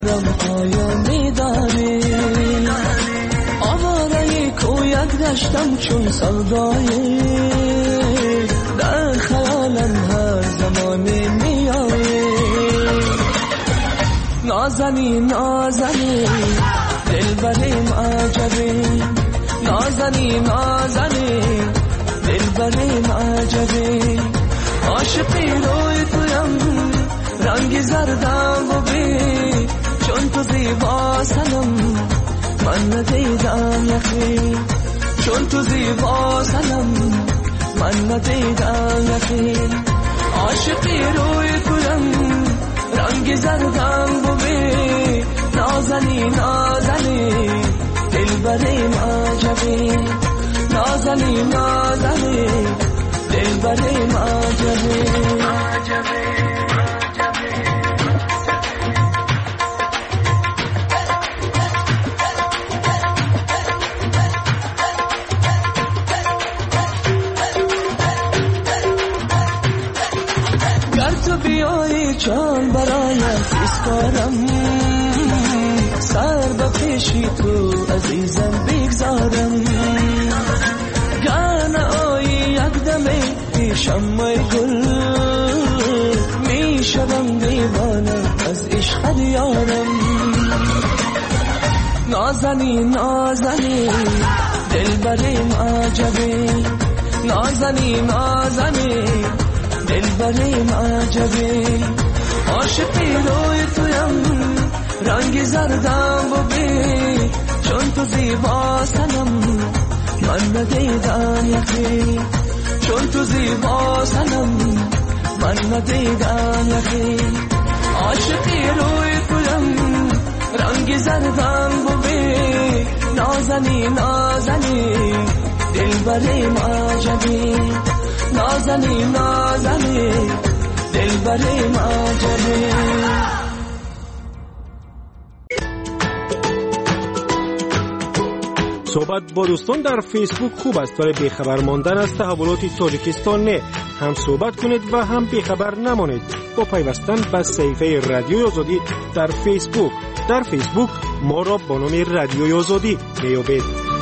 آیا میدانی آواره کویت گشتم چون سودایی در خیالم هر زمانی میایی نازنی نازنی دلبریم عجبی نازنی نازنی دلبریم عجبی عاشقی روی تویم رنگی زردم ببی چون تو زیبا سنم من ندیدم یخی چون تو زیبا سنم من ندیدم یخی عاشقی روی تویم رنگی زردم ببی نازنی نازنی دلبریم عجبی نازنی نازنی دلبریم عجبی بیایی جان برایت ایستارم سر به پیشی تو عزیزم بگذارم گرنه آیی یک دمه پیشم ای گل میشوم دیوانه از عشق یارم نازنی نازنی دلبریم عجبی نازنی نازنی دلبریم عجبی عاشقی روی تویم رنگی زردم ببی چون تو زیبا سنم من ندیدم یخی چون تو زیبا سنم من ندیدم یخی عاشقی روی تویم رنگی زردم ببی نازنی نازنی دلبریم عجبی نازنی نازنی دلبریم عجبی صحبت با دوستان در فیسبوک خوب است برای بیخبر ماندن از تحولات تاجیکستان نه هم صحبت کنید و هم بیخبر نمانید با پیوستن به صفحه رادیوی آزادی در فیسبوک ما را با نام رادیوی آزادی میابید.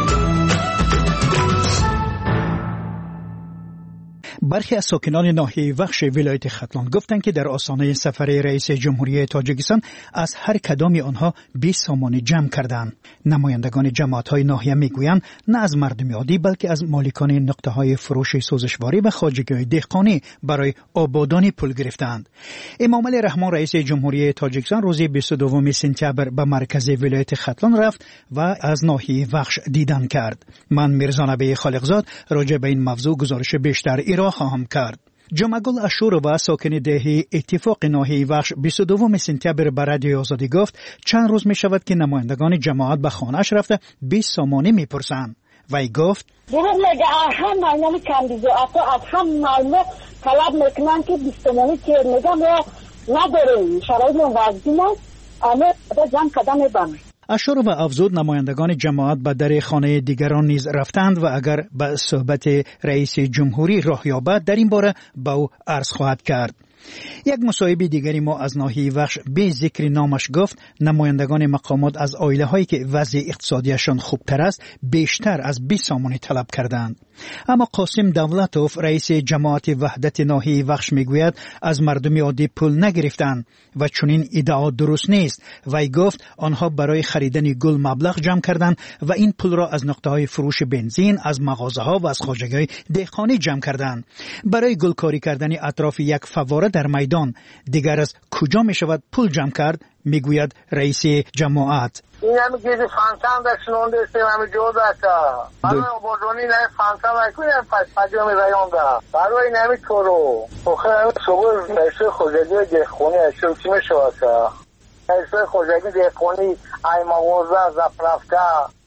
برخی از ساکنان ناحیه وخش ولایت ختلان گفتند که در آستانه سفر رئیس جمهوری تاجیکستان از هر کدام آنها 20 سامان جمع کردند. نمایندگان جماعت‌های ناحیه میگویند نه از مردم عادی بلکه از مالکان نقطه‌های فروش سوزشواری و خواجگی‌های دهقانی برای آبادانی پول گرفتند. امام علی رحمان رئیس جمهوری تاجیکستان روز 22 سپتامبر به مرکز ولایت ختلان رفت و از ناحیه وخش دیدن کرد. من میرزا نبی خالقزاد راجع به این موضوع گزارش بیشتر ایران خواهم کرد. جمعگل اشورова ساکن دهه اتفاق ناحیه وخش 22 سپتامبر به رادیوی آزادی گفت چند روز می شود که نمایندگان جماعت به خانه‌اش رفته 20 سامانه میپرسند. وی گفت درود میگه هم معلومه کاندیدات از هم معلومه طلب میکنن که 20 سامانه که میگم نداره شرایط وضعی است اما جمع کردن میبرن. اشورova افزود نمایندگان جماعت به در خانه دیگران نیز رفتند و اگر به صحبت رئیس جمهوری راه یابد در این باره به او عرض خواهد کرد. یک مصاحبه دیگری ما از ناحیه وخش به ذکر نامش گفت نمایندگان مقامات از عائله هایی که وضع اقتصادیشان خوبتر است بیشتر از 20 سامانه طلب کردند. اما قاسم دولتوف رئیس جماعت وحدت ناحیه وخش میگوید از مردم عادی پول نگرفتند و چنین ادعا درست نیست. وی گفت آنها برای خریدن گل مبلغ جمع کردند و این پول را از نقطه‌های فروش بنزین، از مغازه‌ها و از خواجگی‌های دهقانی جمع کردند. برای گلکاری کردن اطراف یک فواره در میدان دیگر از کجا می شود پول جمع کرد؟ میگوید رئیس جماعت. این همه که فانسان داشتون داشتیم همه جو داشتا همه آبادانی نه فانسان نکنیم پس پجام رایان دا برای این همه کارو آخه همه صبح نشته خوزگی دهخونی اشتر چی می شود نشته خوزگی دهخونی ای مغازه زفرفته.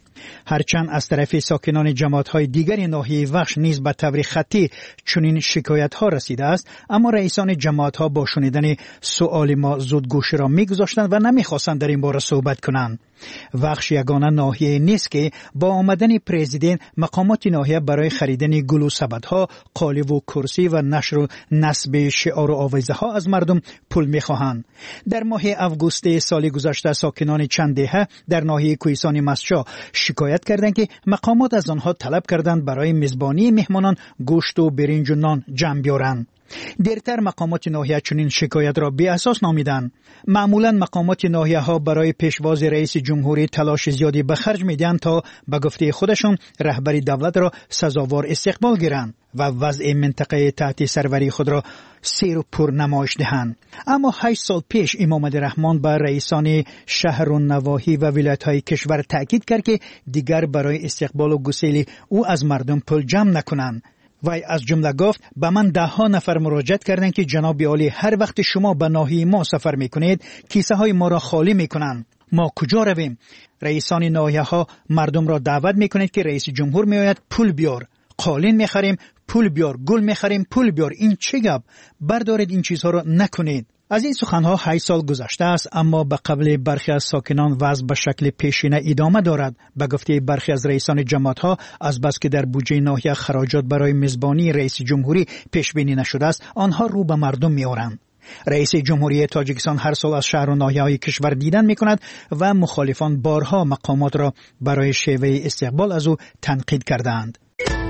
هرچند از طرف ساکنان جماعت‌های دیگر ناحیه وخش نیز به طور خطی چنین شکایت‌ها رسیده است، اما رئیسان جماعت‌ها با شنیدن سؤال ما زود گوش را می‌گذاشتند و نمی‌خواستند در این باره صحبت کنند. وخش یگانه ناحیه نیست که با آمدن پرزیدنت مقامات ناحیه برای خریدن گل و سبدها، قالب و کرسی و نشر و نصب شعار و آویزه‌ها از مردم پول می‌خواهند. در ماه آگوست سال گذشته ساکنان چند دهه در ناحیه کوهستان مسجا شکایت کردند که مقامات از آنها طلب کردند برای میزبانی مهمانان گوشت و برنج و نان جمع بیارند. دیرتر مقامات ناحیه چنین شکایت را بی اساس نامیدند. معمولا مقامات ناحیه ها برای پیشواز رئیس جمهوری تلاش زیادی به خرج میدن تا به گفته خودشون رهبری دولت را سزاوار استقبال گیرند و وضع منطقه تحت سروری خود را سیر و پر نمایش دهند. اما 8 سال پیش امام عبدالرحمن به رئیسان شهر و نواحی و ولایت‌های کشور تاکید کرد که دیگر برای استقبال و گسیل او از مردم پول جمع نکنند. وی از جمله گفت به من 10 نفر مراجعت کردند که جناب عالی هر وقت شما به ناحیه ما سفر میکنید کیسه های ما را خالی میکنند. ما کجا رویم؟ رئیسان ناحیه ها مردم را دعوت میکنند که رئیس جمهور میآید پول بیار، قالین میخریم پول بیار، گل میخریم پول بیار. این چه گپ؟ بردارید این چیزها را نکنید. از این سخنها 8 سال گذشته است، اما به قبل برخی از ساکنان وضع به شکل پیشینه ادامه دارد. به گفته برخی از رئیسان جماعت‌ها از بس که در بودجه ناحیه خراجات برای میزبانی رئیس جمهوری پیش بینی نشده است، آنها رو به مردم می‌آورند. رئیس جمهوری تاجیکستان هر سال از شهر و ناحیه‌های کشور دیدن می‌کند و مخالفان بارها مقامات را برای شیوه استقبال از او تنقید کردند.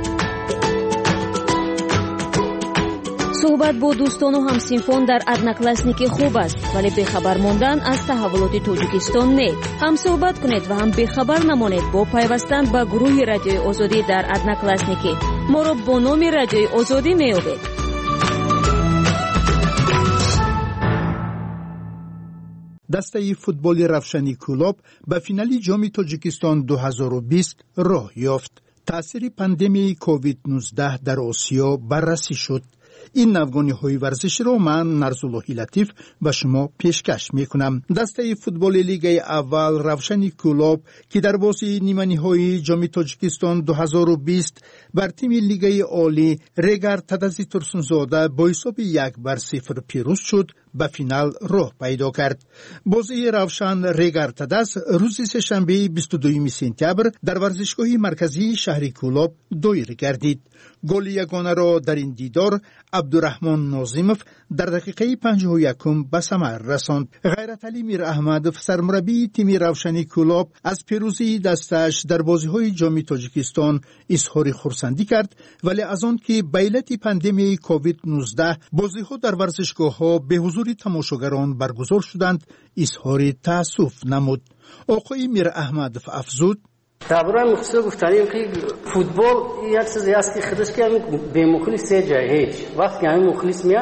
صحبت با دوستان و همسینفان در ادناکلاسنیکی خوب است، ولی بخبر ماندن از تحولات تاجیکستان نه. هم صحبت کنید و هم بخبر نمانید با پیوستن به گروه رادیوی آزادی در ادناکلاسنیکی. ما را با نام رادیوی آزادی میابید. دسته فوتبال روشنی کلوب به فینال جام تاجیکستان 2020 راه یافت. تأثیر پاندمی کووید 19 در آسیا بررسی شد. این نوگانی‌های ورزشی را من نرزاللهی لطیف به شما پیشکش می‌کنم. دسته فوتبال لیگ اول روشنی کلوب که در بازی نیمه‌نهایی جام تاجیکستان 2020 بر تیم لیگ عالی رگر تدزی ترسونزاده با حساب 1-0 پیروز شد، به فینال راه پیدا کرد. بازی روشن رگر تدز روز سه‌شنبه 22 سپتامبر در ورزشگاه مرکزی شهر کلوب دایر گردید. گل یگانه را در این دیدار عبدالرحمن ناظیموف در دقیقه 51 به ثمر رساند. غیرتعلی میر احمد سرمربی تیم روشنی کلوب از پیروزی دستش در بازی‌های جام تاجیکستان اظهار خرسندی کرد، ولی از آن که به علت پاندمی کووید 19 بازی‌ها در ورزشگاه‌ها به حضور تماشاگران برگزار شدند اظهار تأسف نمود. آقای میر احمد افزود: درباره مختصر گفتنیم که فوتبال یک چیزی است که خودش که به مخلص جای هیچ وقتی که همین مخلص میاد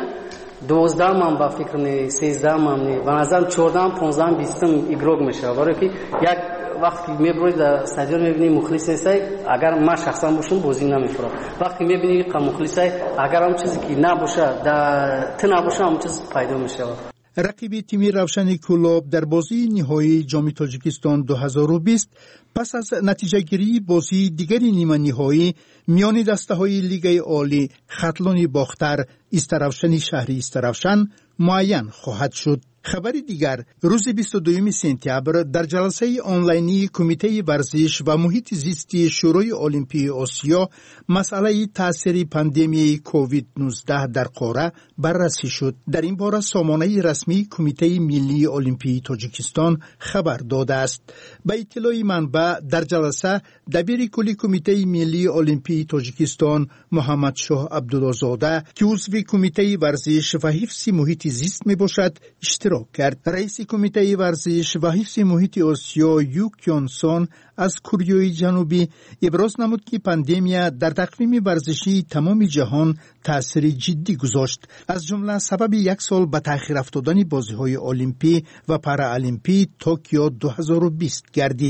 12 من با فکر می 13 من به نظر 14 15 20 ایگروگ میشه، برای که یک وقتی میبرید در استادیوم میبینی مخلص نیست، اگر من شخصا باشم بازی نمیفرام. وقتی میبینی که مخلص اگر هم چیزی که نباشه در تن نباشه هم چیز پیدا میشه. رقیب تیم روشنی کلوب در بازی نهایی جام تاجیکستان 2020 پس از نتیجه گیری بازی دیگری نیمه نهایی میان دسته های لیگ عالی خطلان باختر استروشن شهری استروشن معین خواهد شد. خبری دیگر روز 22 سپتامبر در جلسه آنلاینی کمیته ورزش و محیط زیستی شورای المپی آسیا مسئله تاثیر پاندمی کووید 19 در قاره بررسی شد. در این باره سامانه رسمی کمیته ملی المپی تاجیکستان خبر داده است. به اطلاع منبع در جلسه دبیر کلی کمیته ملی المپی تاجیکستان محمد شاه عبدالله‌زاده که عضو کمیته ورزش و حفظ محیط زیست می باشد اشتراک کرد. رئیس کمیته ورزش و حفظ محیط آسیا یو کیونسون از کره جنوبی ابراز نمود که پاندمی در تقویم ورزشی تمام جهان تأثیر جدی گذاشت، از جمله سبب 1 سال به تأخیر افتادن بازی‌های المپی و پارالمپی توکیو 2020 گردید.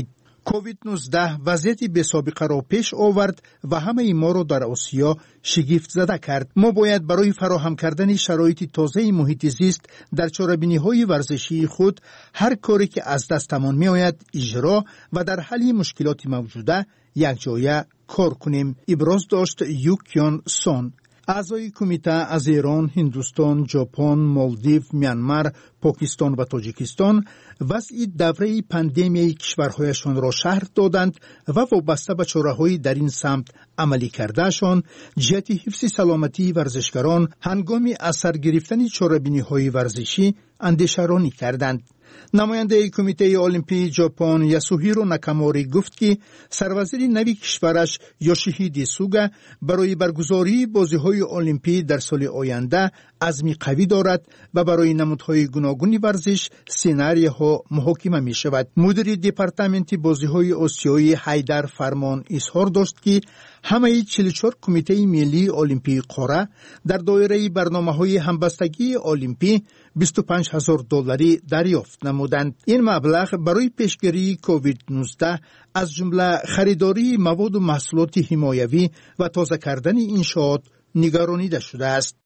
کووید 19 وضعیتی بی سابقه را پیش آورد و همه ما را در آسیا شگفت زده کرد. ما باید برای فراهم کردن شرایط تازه محیط زیست در چاره‌بینی‌های ورزشی خود هر کاری که از دستمان می‌آید اجرا و در حل مشکلات موجوده یکجایه کار کنیم. ابراز داشت یوکیون سون، اعضای کمیته از ایران، هندوستان، ژاپن، مالدیو، میانمار، پاکستان و تاجیکستان وضع دوره پاندمی کشورهایشان را شرح دادند و وابسته به چاره‌های در این سمت عملی کردهشان جهت حفظ سلامتی ورزشکاران هنگام از سر گرفتن چاره‌بینی‌های ورزشی اندیشه‌رانی کردند. نماینده کمیته المپی ژاپن یاسوهیرو ناکاموری گفت که سروزیر نوی کشورش یوشیهیدی سوگا برای برگزاری بازی‌های المپی در سال آینده عزم قوی دارد و برای نمودهای گوناگون ورزش سناریوها محاکمه می شود. مدیر دپارتمنت بازی‌های آسیایی حیدر فرمان اظهار داشت که همه 44 کمیته ملی المپی قاره در دایره برنامه‌های همبستگی المپی $25,000 دریافت نمودند. این مبلغ برای پیشگیری کووید 19 از جمله خریداری مواد و محصولات حمایوی و تازه کردن انشاءات نگرانیده شده است.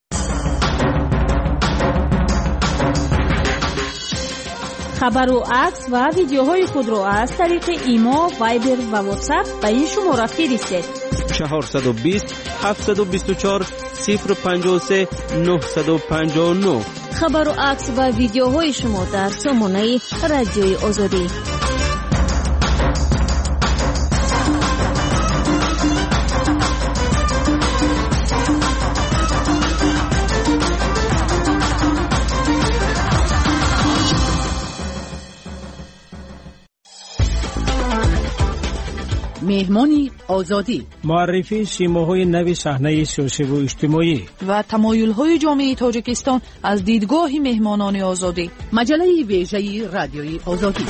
خبر و عکس و ویدیوهای خود را از طریق ایما، وایبر و واتساپ به این شماره فرستید: 420 724 053 959. خبر و عکس و ویدیوهای شما در سامانه رادیوی آزادی. مهمانی آزادی، معرفی سیماهای نوی صحنه سیاسی و اجتماعی و تمایل‌های جامعه تاجیکستان از دیدگاه مهمانان آزادی. مجله ویژه رادیوی آزادی.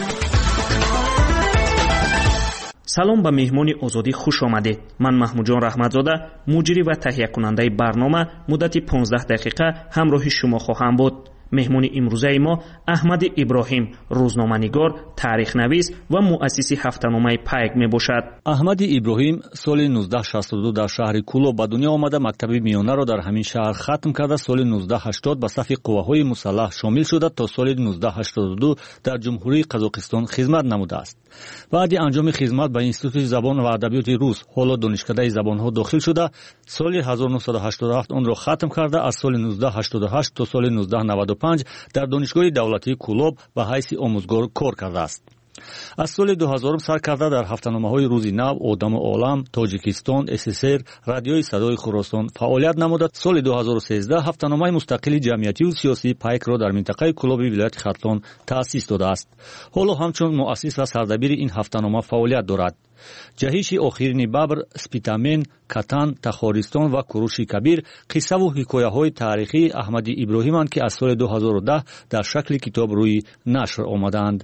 سلام به مهمانی آزادی خوش آمدید. من محمود جان رحمتزاده، مجری و تهیه کننده برنامه مدت 15 دقیقه همراه شما خواهم بود. مهمان امروزه ما احمد ابراهیم، روزنامه‌نگار، تاریخ نویس و مؤسس هفته‌نامه پیک می باشد. احمد ابراهیم سال 1962 در شهر کولو به دنیا آمده. مکتب میانه را در همین شهر ختم کرده. سال 1980 به صف قواهای مسلح شامل شده تا سال 1982 در جمهوری قزاقستان خدمت نموده است. بعد انجام خدمت به انستیتوت زبان و ادبیات روس، حالا دانشکده زبان‌ها داخل شده. سال 1987 آن را ختم کرده. از سال 1988 تا سال 1995 در دانشگاه دولتی کولوب به حیث آموزگار کار کرده است. از سال 2000 سر کرده در هفته‌نامه‌های روزی نو، آدم عالم، تاجیکستان، SSR، رادیوی صدای خراسان فعالیت نموده. سال 2013 هفته‌نامه مستقل جمعیتی و سیاسی پیک را در منطقه کولوب ولایت خرطوم تأسیس داده است. حالا همچون مؤسس و سردبیر این هفته‌نامه فعالیت دارد. جهش آخرین ببر، سپیتامن، کتان، تخارستان و کوروش کبیر قصه و حکایه‌های تاریخی احمد ابراهیم‌اند که از سال 2010 در شکل کتاب روی نشر آمدند.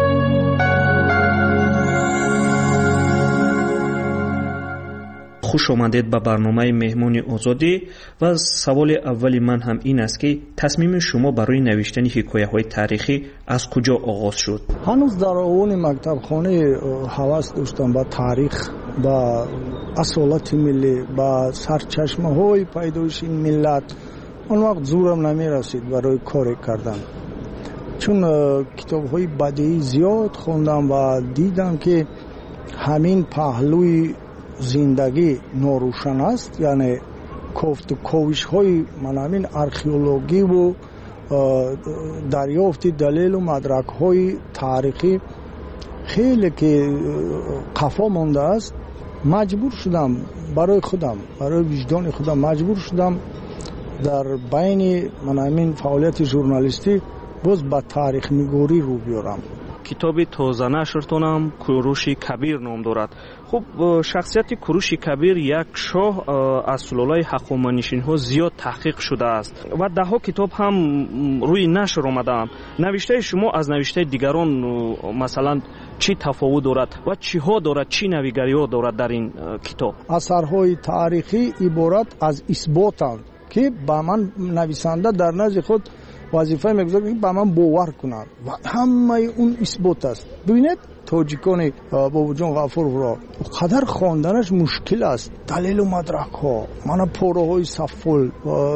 خوش آمدید به برنامه مهمانی آزادی و سوال اولی من هم این است که تصمیم شما برای نوشتن حکایه‌های تاریخی از کجا آغاز شد؟ هنوز در اون مکتب خانه هوس داشتم به تاریخ، به اصالت ملی، به سرچشمه‌های پیدایش این ملت. اون وقت زورم نمی رسید برای کار کردن، چون کتاب‌های بدیعی زیاد خوندم و دیدم که همین پهلوی زندگی ناروشن است، یعنی کفت و کوشش های من همین ارخئولوژی و دریافت دلیل و مدرک های تاریخی خیلی که قفا مانده است. مجبور شدم برای خودم، برای وجدان خودم مجبور شدم در بین من همین فعالیت ژورنالیستی باز به تاریخ نگاری رو بیارم. کتاب تازه نشرتون هم کوروش کبیر نام دارد. خب شخصیت کوروش کبیر یک شاه از سلاله‌های هخامنشی‌ها زیاد تحقیق شده است و ده ها کتاب هم روی نشر آمدند. نوشته شما از نوشته دیگران مثلا چی تفاوت دارد و چی ها دارد، چی نویگری‌ها دارد در این کتاب؟ اثرهای تاریخی عبارت از اثباتند که با من نویسنده در نزد خود وظیفه میگذاره که با من باور کنن و همه اون اثبات است. ببینید تاجیکان بابا جان غفور را قدر خواندنش مشکل است. دلیل و مدرک ها، من پاره های صفل،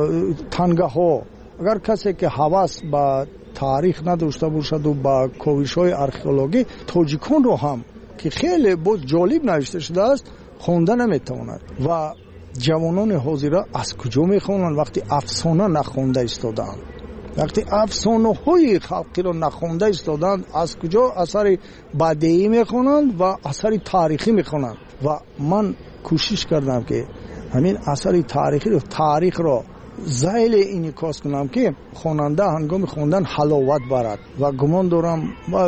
تنگه ها. اگر کسی که هوس با تاریخ نداشته باشد و با کوشش های آرکئولوژی، تاجیکان رو هم که خیلی بود جالب نوشته شده است خواندن نمیتواند. و جوانان حاضر از کجا میخوانند وقتی افسانه نخوانده ایستادند؟ وقتی افسانه های خلقی رو نخوانده ایستادند از کجا اثر بدیعی میخوانند و اثر تاریخی میخوانند؟ و من کوشش کردم که همین اثر تاریخی رو تاریخ رو زایل انعکاس کنم که خواننده هنگام خواندن حلاوت برد. و گمان دارم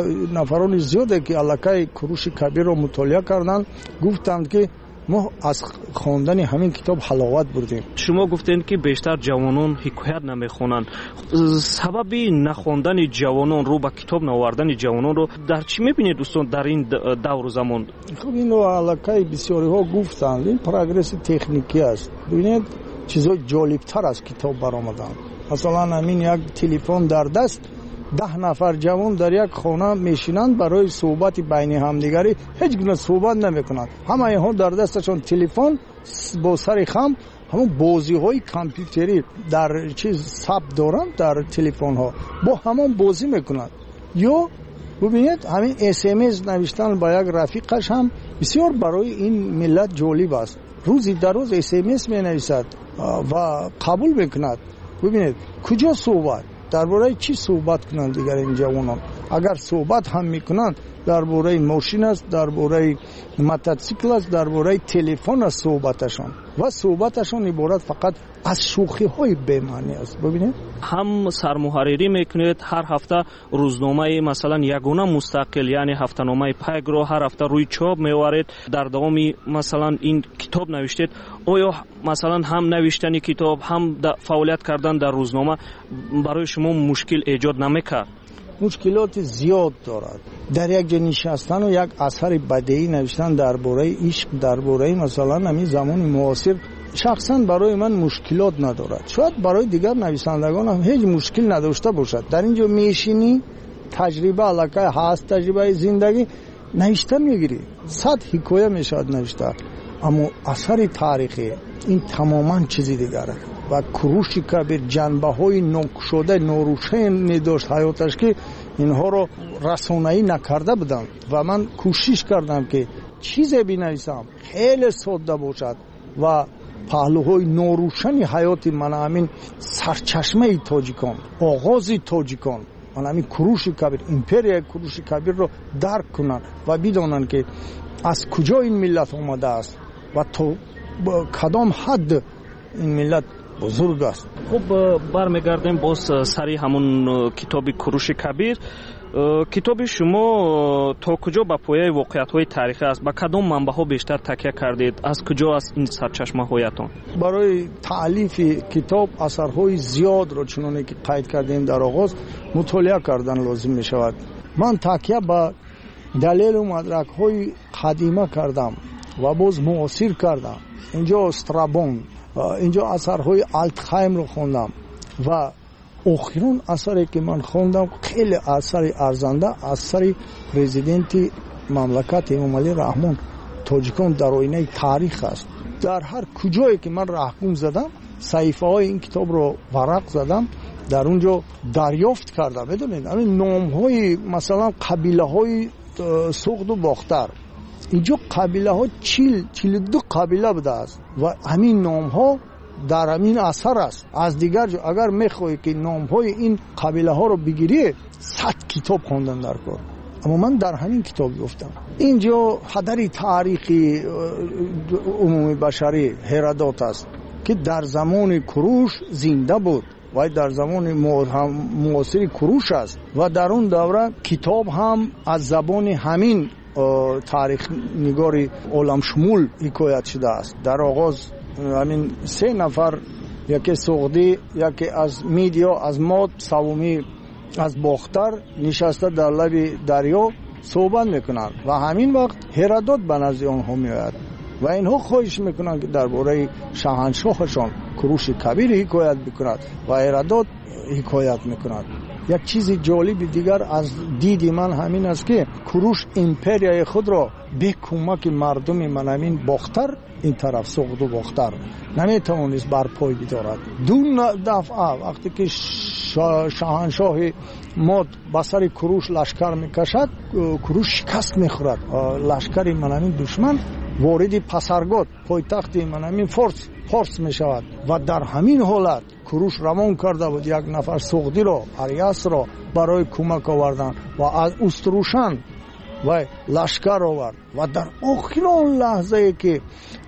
نفران زیاده که الکای کوروش کبیر رو مطالعه کردن گفتند که ما از خواندن همین کتاب حلاوت بردیم. شما گفتین که بیشتر جوانان حکایت نمیخونن. سبب نخواندن جوانان رو با کتاب نوردن جوانان رو در چی میبینید دوستان در این دور زمان؟ خب این رو علاقه بسیاری ها گفتند این پروگرس تکنیکی است. ببینید چیزای جالبتر از کتاب برآمدن. مثلا همین یک تلفن در دست 10 نفر جوان در یک خانه میشینند برای صحبت بین همدیگری هیچ گونه صحبت نمیکنند. همه اینها در دستشون تلفن با سر خم همون بازی های کامپیوتری در چیز ثبت دارند در تلفن ها با همون بازی میکنند. یا ببینید همین SMS نوشتن با یک رفیقش هم بسیار برای این ملت جالب است. روزی در روز SMS می نویسد و قبول میکند. ببینید کجا صحبت درباره چی صحبت کنند دیگر این جوانان؟ اگر صحبت هم میکنند درباره ماشین است، درباره موتورسیکل است، درباره تلفن است صحبتشان و صحبتشان عبارت فقط از شوخی های بی معنی است. ببینید هم سرمحرری میکنید هر هفته روزنامه مثلا یگانه مستقل یعنی هفته‌نامه پیگ رو هر هفته روی چاپ میوارید. در دوامی مثلا این کتاب نوشتید. آیا مثلا هم نوشتن کتاب هم فعالیت کردن در روزنامه برای شما مشکل ایجاد نمیکرد؟ مشکلات زیاد دارد. در یک جا نشستن و یک اثر بدیعی نوشتن درباره عشق، درباره مثلا همین زمان معاصر شخصا برای من مشکلات ندارد. شاید برای دیگر نویسندگان هم هیچ مشکل نداشته باشد. در اینجا میشینی تجربه علاقه هست، تجربه زندگی نوشتن میگیری 100 حکایه میشد نوشته. اما اثر تاریخی این تماما چیزی دیگره. و کوروش کبیر جنبه های ناگشوده ناروشن داشت حیاتش که اینها رو رسانه‌ای نکرده بودم و من کوشش کردم که چیزی بنویسم خیلی ساده باشد و پهلوهای ناروشنی حیات من همین سرچشمه تاجیکان، آغاز تاجیکان، من همین کوروش کبیر، امپریا کوروش کبیر رو درک کنن و بدانن که از کجا این ملت آمده است و تا کدام حد این ملت بزرگ است. خب برمیگردیم باز سری همون کتاب کوروش کبیر. کتاب شما تا کجا با پایه واقعیت های تاریخی است؟ با کدام منبع ها بیشتر تکیه کردید؟ از کجا است این سرچشمه هایتان؟ برای تالیف کتاب اثرهای زیاد رو چنانه که قید کردیم در آغاز مطالعه کردن لازم می شود. من تکیه با دلیل و مدرک های قدیمه کردم و باز معاصر کردم. اینجا استرابون، اینجا اثرهای آلتخایم رو خوندم و آخرین اثری که من خوندم خیلی اثر ارزنده اثر پرزیدنت مملکت امام علی رحمان تاجیکان در آینه تاریخ است. در هر کجایی که من رهگم زدم صحیفه های این کتاب رو ورق زدم در اونجا دریافت کردم. بدونید همین نام های مثلا قبیله های سوخت و باختر، اینجا قبیله ها 42 قبیله بوده است و همین نام ها در همین اثر است. از دیگر جا اگر میخوایی که نام های این قبیله ها رو بگیری 100 کتاب خوندن در کار، اما من در همین کتاب گفتم. اینجا حدر تاریخی عمومی بشری هرودوت است که در زمان کوروش زنده بود و در زمان معاصر کوروش است و در اون دوره کتاب هم از زبان همین تاریخ نگاری عالم شمول حکایت شده است. در آغاز همین 3 نفر، یکی سوغدی، یکی از میدیا، از ماد، سومی از باختر نشسته در لب دریا صحبت میکنند و همین وقت هرودوت به نزد آنها میآید و اینها خواهش میکنند که درباره شاهنشاهشان کروش کبیر حکایت بکند و هرودوت حکایت میکند. یک چیز جالب دیگر از دید من همین است که کوروش امپریای خود را به کمک مردم منامین باختر این طرف سقط و باختر نمیتوانست بر پای بدارد. دو دفعه وقتی که شاهنشاه ماد به سر کوروش لشکر میکشد، کوروش شکست میخورد. لشکر منامین دشمن وارد پسرگاد پایتخت منامین فارس میشود و در همین حالت کوروش روان کرده بود یک نفر سغدی را، اریاس را برای کمک آوردن و از استروشن و لشکر آورد و در آخرین لحظه که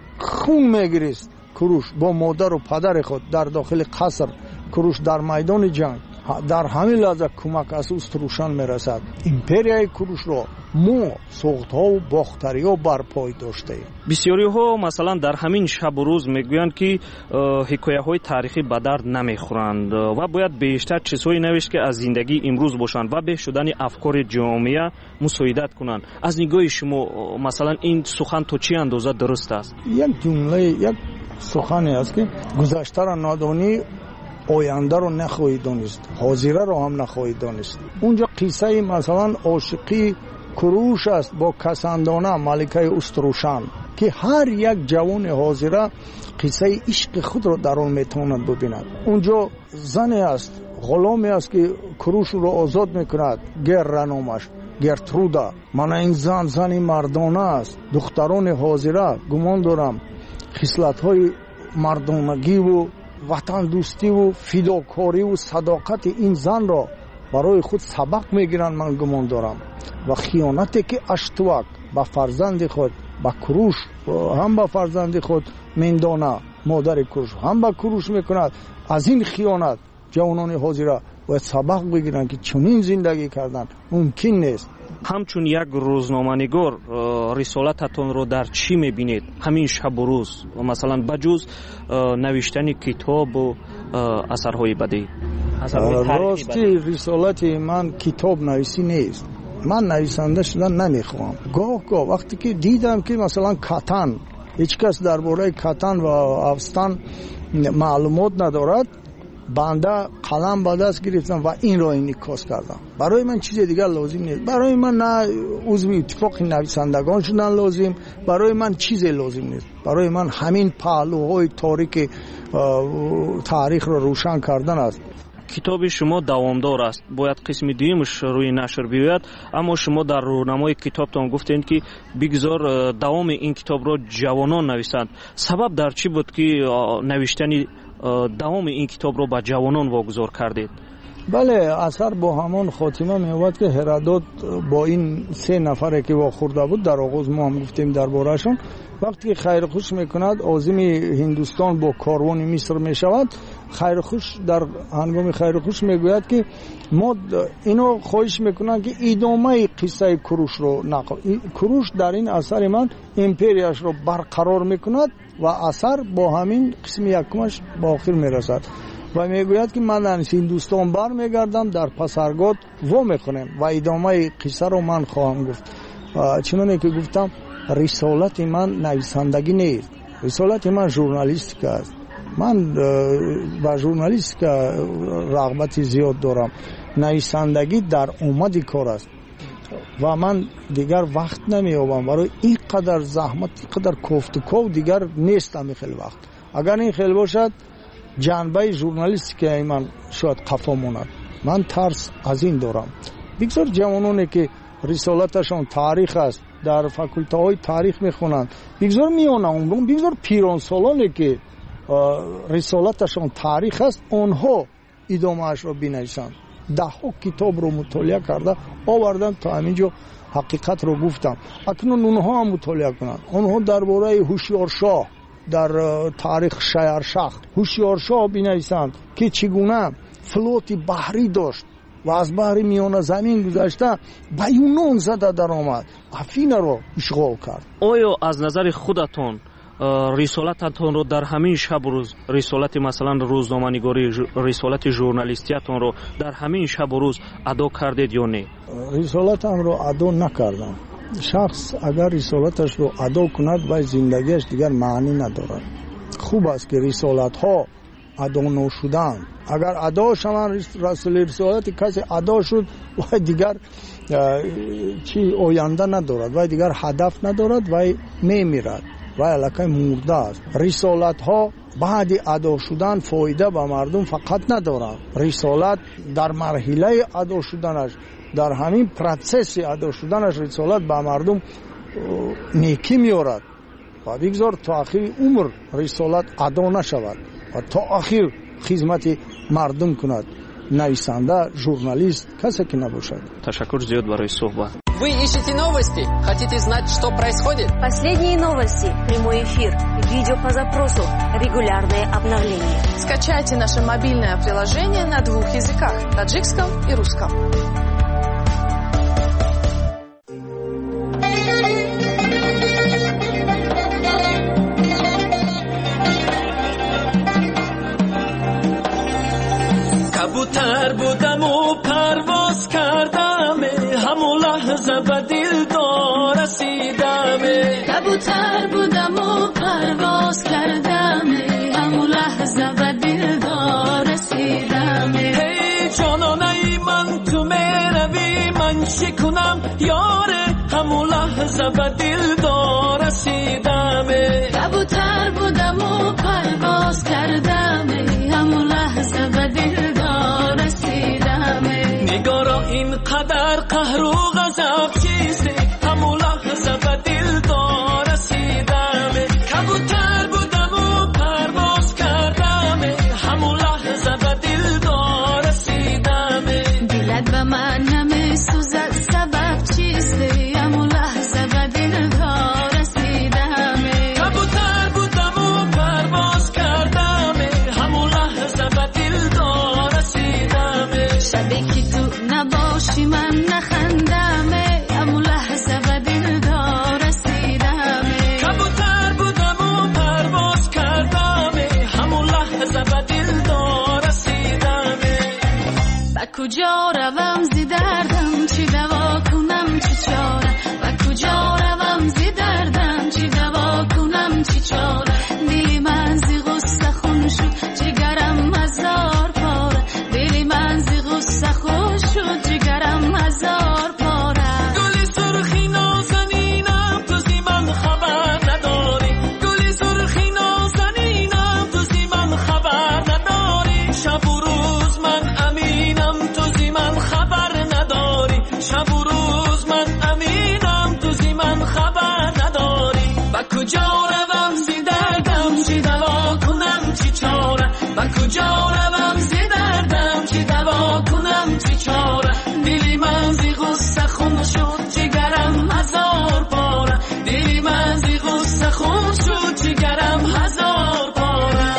خون میگریست کوروش با مادر و پدر خود در داخل قصر، کوروش در میدان جنگ در همین لحظه کمک از استروشن میرسد. امپریای کوروش را ما سقط‌ها و باختری‌ها برپای داشته ایم. بسیاری‌ها مثلا در همین شب و روز میگویند که حکایه‌های تاریخی به درد نمیخورند و باید بیشتر چیزهایی نوشت که از زندگی امروز باشند و به شدن افکار جامعه مساعدت کنند. از نگاه شما مثلا این سخن تو چه اندازه درست است؟ یک جمله، یک سخنی است که گذشته را نادانی، آینده رو نخواهی دانست، حاضره رو هم نخواهی دانست. اونجا قصه مثلا عاشقی کوروش است با کسندانه ملکه استروشن که هر یک جوان حاضره قصه عشق خود رو در آن میتواند ببیند. اونجا زنی است، غلامی است که کوروش رو آزاد میکند، گرنامش گرترودا. من این زن مردانه است. دختران حاضره گمان دارم خصلت‌های مردانگی و وطن دوستی و فداکاری و صداقت این زن را برای خود سبق میگیرند من گمان دارم. و خیانتی که اشتوک با فرزند خود، با کوروش هم با فرزند خود میندانه، مادر کوروش هم با کوروش میکند، از این خیانت جوانان حاضره و سبق بگیرند که چنین زندگی کردن ممکن نیست. همچون یک روزنامه‌نگار رسالتتون رو در چی میبینید همین شب و روز، مثلا بجز نوشتن کتاب و اثرهای بدی؟ راستی رسالت من کتاب نویسی نیست. من نویسنده شدن نمیخوام. گاه وقتی که دیدم که مثلا کتن، هیچ کس درباره کتن و افغانستان معلومات ندارد، بنده قلم به دست گرفتم و این را انعکاس کردم. برای من چیز دیگر لازم نیست. برای من نه عضو اتفاق نویسندگان شدن لازم، برای من چیزی لازم نیست. برای من همین پهلوهای تاریک تاریخ را روشن کردن است. کتاب شما دوامدار است، باید قسم دویمش روی نشر بیاید، اما شما در رونمای کتابتان گفتین که بگذار دوام این کتاب را جوانان نویسند. سبب در چی بود که نوشتن دوام این کتاب را به جوانان واگذار کردید؟ بله، اثر با همان خاتمه می‌آورد که هرودوت با این 3 نفره که واخورده بود در آغاز ما هم گفتیم درباره‌شون، وقتی خیرخوش میکند عازم هندوستان با کاروان مصر میشود، خیرخوش در هنگام خیرخوش میگوید که ما اینو خواهش میکنن که ادامه قصه کوروش رو کوروش در این اثر من امپریاش رو برقرار میکند و اثر با همین قسم یکمش با آخر میرسد و میگوید که من از هندوستان بر میگردم، در پسرگاد و میخونم و ادامه قصه رو من خواهم گفت. چنانه که گفتم رسالت من نویسندگی نیست، رسالت من ژورنالیستیک است. من با ژورنالیستیک رغبت زیاد دارم. نویسندگی در اومد کار است و من دیگر وقت نمیابم برای اینقدر زحمت، اینقدر کوفتکو دیگر نیستم. خیلی وقت اگر این خیلی باشد جنبه ژورنالیستیک من شاید قفا ماند. من ترس از این دارم. بگذار جوانانی که رسالتشان تاریخ است در فاکولته های تاریخ میخونند، بگذار میان عمرون، بگذار پیران سالانی که رسالتشان تاریخ است اونها ادامه اش را بنویسند. 10 کتاب رو مطالعه کرده آوردم تا همینجا حقیقت رو گفتم. اکنون اونها هم مطالعه کنند. اونها درباره هوشیارشاه در تاریخ شهرشاه هوشیارشاه بنویسند که چگونه فلوت بحری داشت و از بحر میانه زمین گذشته به یونان زده در آمد، افین رو اشغال کرد. آیا از نظر خودتون رسالتتون رو در همین شب و روز، رسالت مثلا روزنامه‌نگاری، رسالت ژورنالیستیتون رو در همین شب و روز ادا کردید یا نه؟ رسالتم رو ادا نکردم. شخص اگر رسالتش رو ادا کند و زندگیش دیگر معنی ندارد. خوب است که رسالت ها ادا نشدن. اگر ادا شوند رسول رسالت کسی ادا شد و دیگر چی آینده ندارد و دیگر هدف ندارد و میمیرد و الکی مرده است. رسالت ها بعد ادا شدن فایده به مردم فقط ندارد. رسالت در مرحله ادا شدنش، در همین پروسس ادا شدنش رسالت به مردم نیکی میارد و بگذار تا آخر عمر رسالت ادا نشود و تا آخر خدمت مردم کند. نویسنده، журналист, کسی که نباشد. تشکر زیاد برای صحبت. Вы ищете новости? Хотите знать, что происходит? Последние новости, прямой эфир, видео по запросу, регулярные обновления. Скачайте наше мобильное приложение на 2 языках – таджикском и русском. کبوتر بودم و پرواز کردم، همون لحظه به دلدار رسیدم. کبوتر بودم و پرواز کردم، همون لحظه به دلدار رسیدم. هی جانانه من تو میروی من چی کنم یاره، همون لحظه به دلدار رسیدم. کبوتر بودم و پرواز کردم، همون لحظه به دلدار رسیدم. نگارا اینقدر قهر و غضب چیزی، همون لحظه به دلدار رسیدم. کبوتر بودم و پرواز کردم، همون لحظه به دلدار رسیدم. دلت به من نمیسوزد سبب چیستی، همون لحظه به دلدار رسیدم. کبوتر بودم و پرواز کردم، همون لحظه به دلدار رسیدم. شبی که تو نباشی من نخندم، همون لحظه به دلدار رسیدم. کبوتر بودم و پرواز کردم، همون لحظه به دلدار رسیدم. و کجا روم زی دردم چی دوا کنم چی چاره، و کجا روم زی دردم چی دوا کنم چی چاره. دلی من زی غصه خون شد جگرم هزار پاره، دلی من زی غصه خون شد جگرم هزار پاره. گلی سرخی نازنینم تو زی من خبر نداری، گلی سرخی نازنینم تو زی من خبر نداری. شب و روز من امینم تو زی من خبر نداری، شب و روز من امینم تو زی من خبر نداری. و کجا روم زی دردم چی دوا کنم چی چاره، و کجا روم زی دردم چی دوا کنم چی چاره. دلی من زی غصه خون شد جگرم هزار پاره، دلی من زی غصه خون شد جگرم هزار پاره.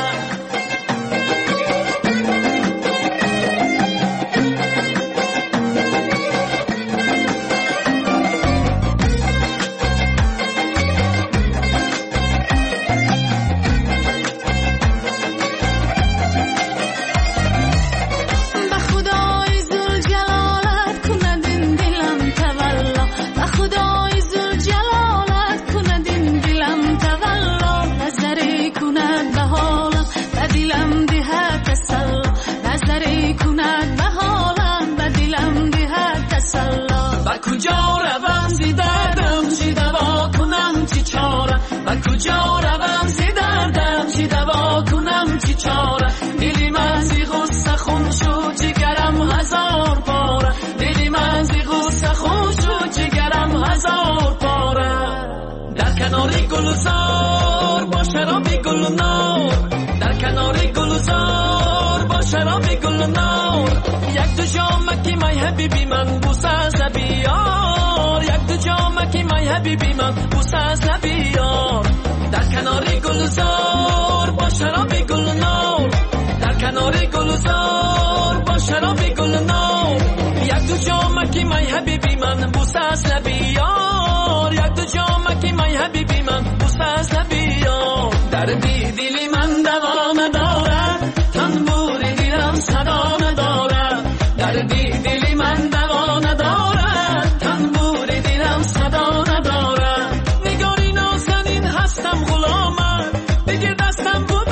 کجا روم زی دردم چی دوا کنم چی چاره، و کجا روم زی دردم چی دوا کنم چی چاره. دلی من زی غصه خون شد جگرم هزار پاره، دلی من زی غصه خون شد جگرم هزار پاره. در کنار گلزار با شراب گل نار، در کنار گلزار با شراب گل نار. یک دو جامکی مای حبیبی من بوسه از بیار، یک دو جامکی مای حبیبی من بوسه از بیار. در کنار گلزار با شراب گل نار، در کنار گلزار با شراب گل نار. یک دو جامکی مای حبیبی من بوسه از بیار، یک دو جامکی مای حبیبی من بوسه از بیار. دردی دلی من دوا نداره، تنبور دلم صدا نداره. دردی دلی من دوا نداره، تنبور دلم صدا نداره. نگاری نازنین هستم غلامم، دیگه دستم بود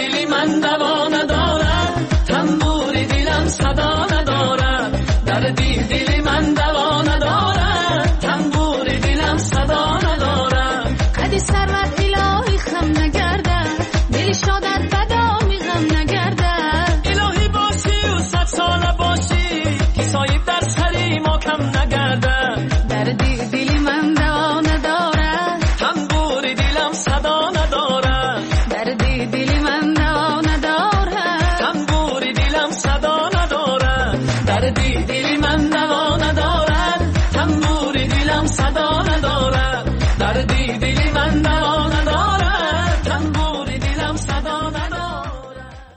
دلی من دوا ندارد